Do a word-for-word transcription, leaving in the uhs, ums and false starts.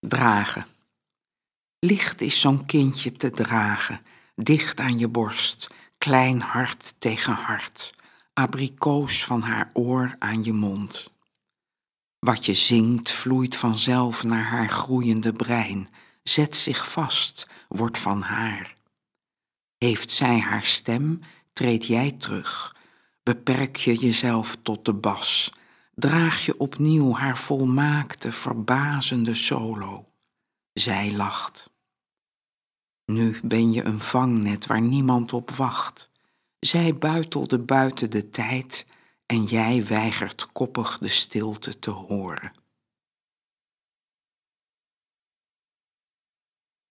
Dragen. Licht is zo'n kindje te dragen, dicht aan je borst, klein hart tegen hart, abrikoos van haar oor aan je mond. Wat je zingt vloeit vanzelf naar haar groeiende brein, zet zich vast, wordt van haar. Heeft zij haar stem, treed jij terug, beperk je jezelf tot de bas, draag je opnieuw haar volmaakte, verbazende solo. Zij lacht. Nu ben je een vangnet waar niemand op wacht. Zij buitelde buiten de tijd en jij weigert koppig de stilte te horen.